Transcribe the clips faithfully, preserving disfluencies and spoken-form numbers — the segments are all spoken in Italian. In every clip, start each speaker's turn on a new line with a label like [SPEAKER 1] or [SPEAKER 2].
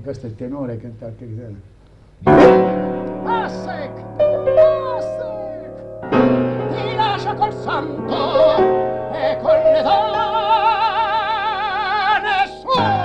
[SPEAKER 1] questo è il tenore che canta che chitarra.
[SPEAKER 2] Assec! Assec! Ti lascia col santo e con le donne sue!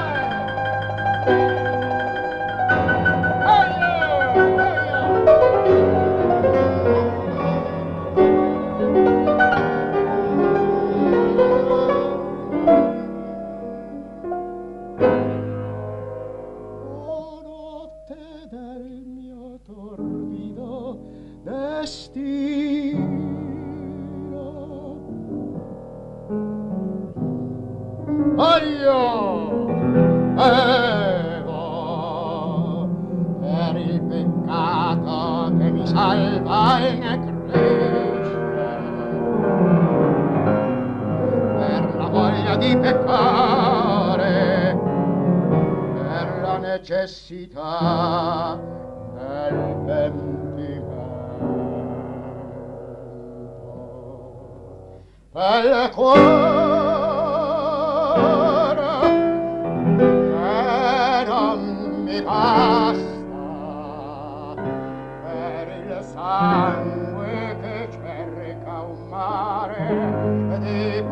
[SPEAKER 2] Necessità del pentimento per cuore che non mi basta per il sangue che cerca un mare di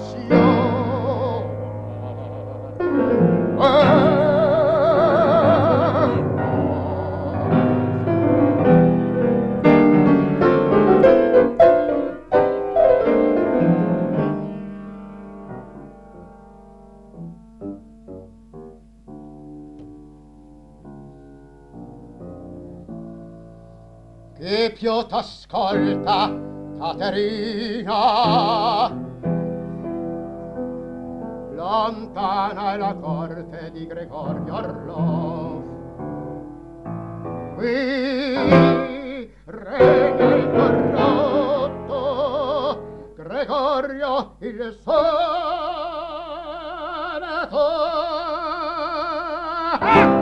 [SPEAKER 2] passione. Che più t'ascolta, Caterina, lontana è la corte di Gregorio Orlov. Qui regna il corrotto Gregorio il senatore.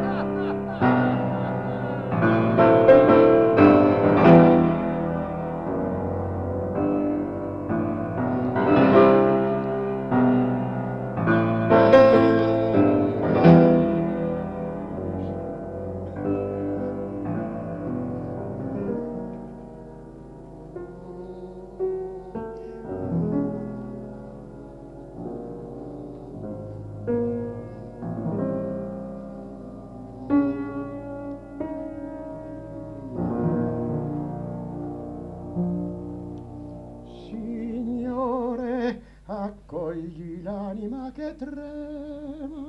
[SPEAKER 2] Accogli l'anima che trema.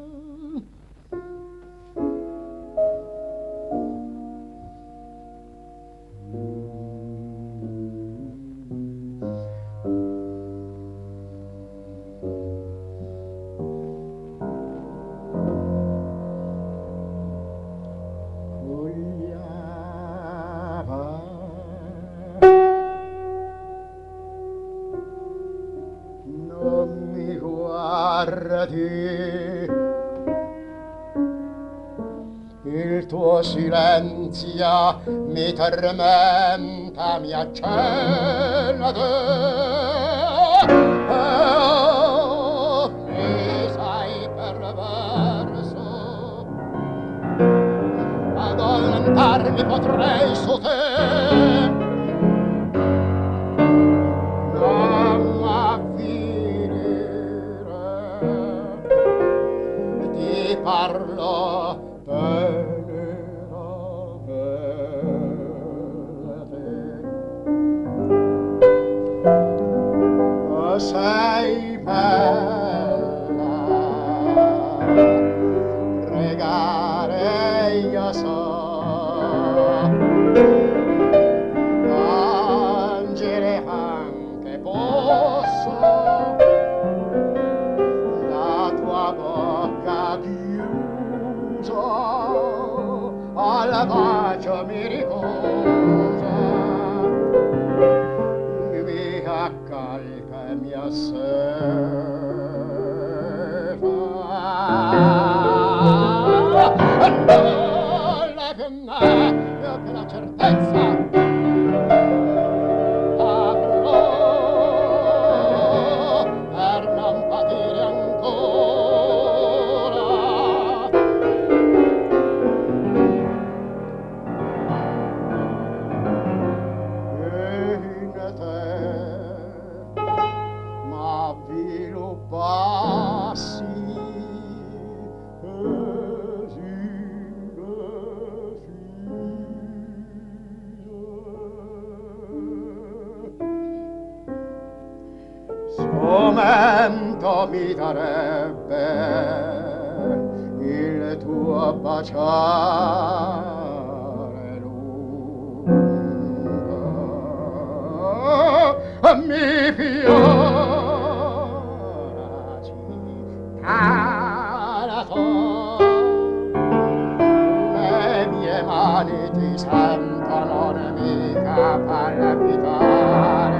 [SPEAKER 2] Il tuo silenzio mi tormenta, mi accella oh, mi sai perverso, addormentarmi potrei su te. Non avvilire, ti parlo sei bella, pregare io so, piangere anche posso, la tua bocca chiusa al bacio mi riposa, mi accalca e mi nulla che me io che la certezza avrò per non patire ancora
[SPEAKER 3] passi momento mi darebbe il tuo baciare lungo mi fiora città la tua le mie mani ti sentono nemica palpitare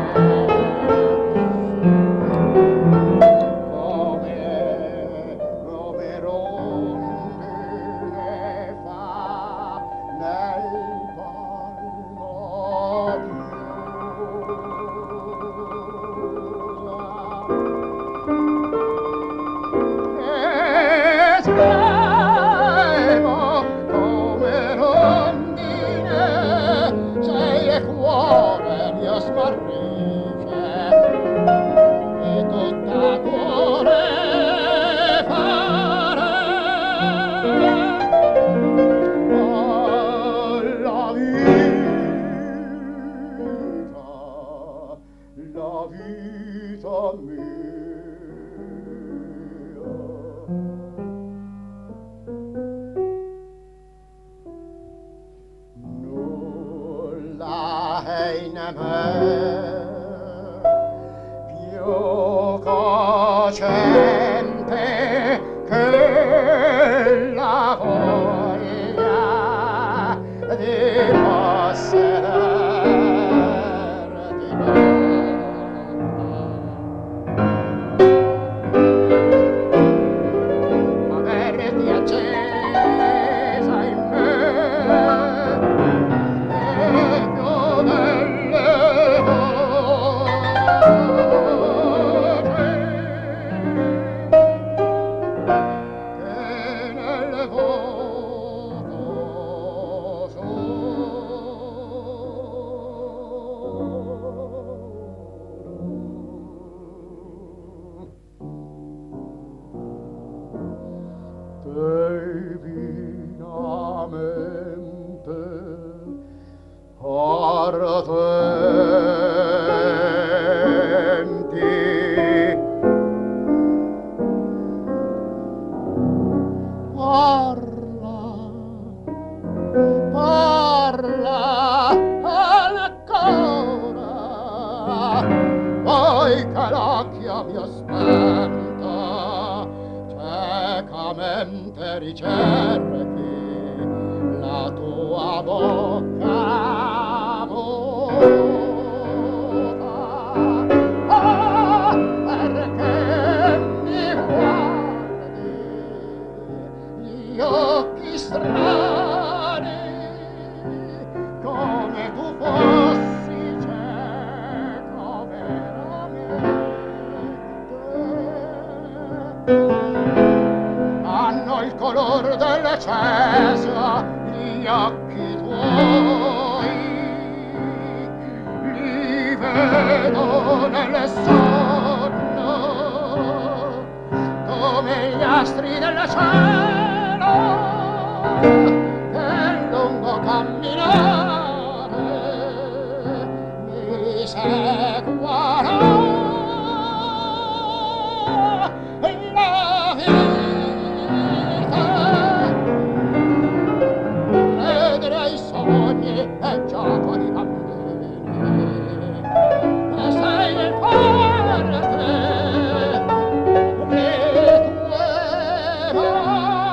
[SPEAKER 2] Oh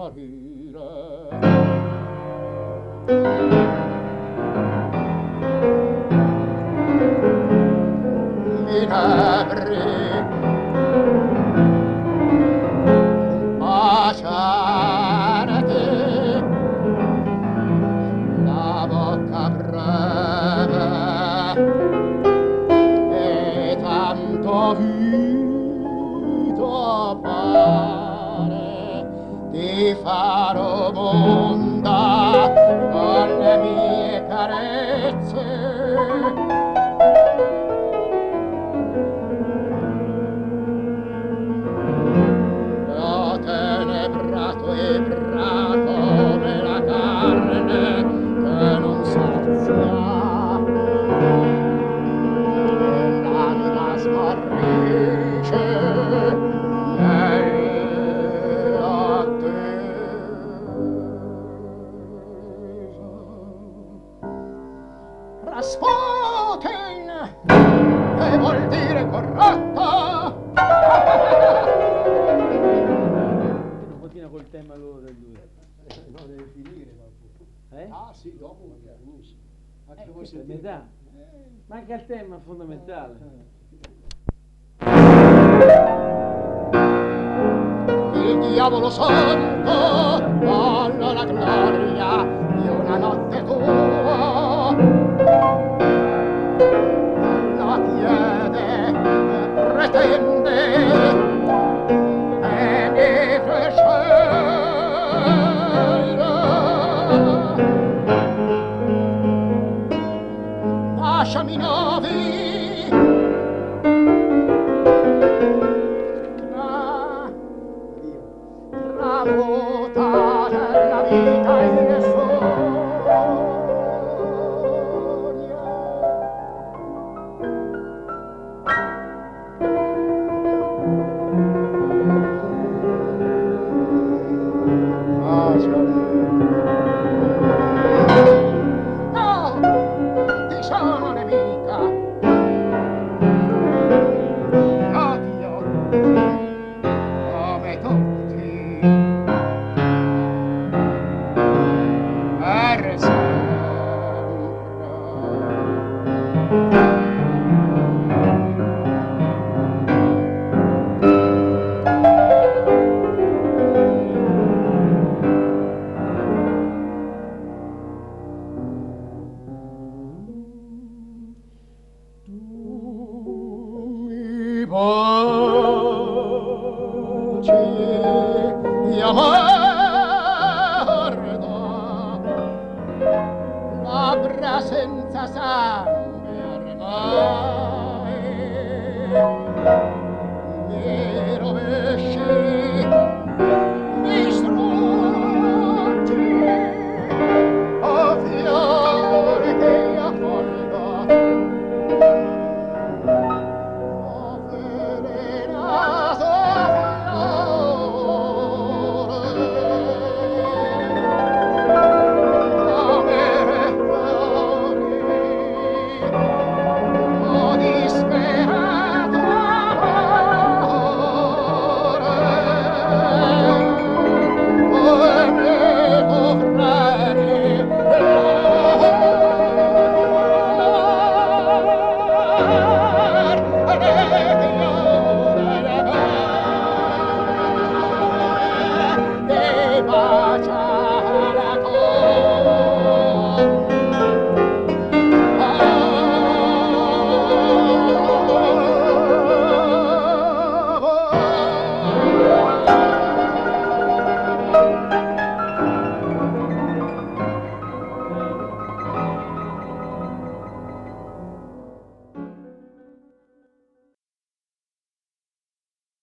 [SPEAKER 3] morire. Minabri baciarti la bocca breve e tanto vita pare di farò monda con le mie carezze. Tenebrato e brato come la carne che non sazia, l'anima smarrisce nell'attesa. Rasputin, che vuol dire corrotto?
[SPEAKER 4] Col tema loro del due.
[SPEAKER 1] No, deve finire dopo.
[SPEAKER 4] Eh?
[SPEAKER 1] Ah sì, dopo perché finisce. Anche
[SPEAKER 4] Eh,
[SPEAKER 1] voi
[SPEAKER 4] questa è
[SPEAKER 1] sentite.
[SPEAKER 4] metà. Manca il tema fondamentale.
[SPEAKER 3] Il diavolo santo alla la gloria di una notte tua la chiede pretende e mi prescelera lasciami novi tramutare la vita in sogno. Lasciami. No, ti sono nemica. Odio come tutti. Per sempre. Tu mi baci e amarda labbra senza sangue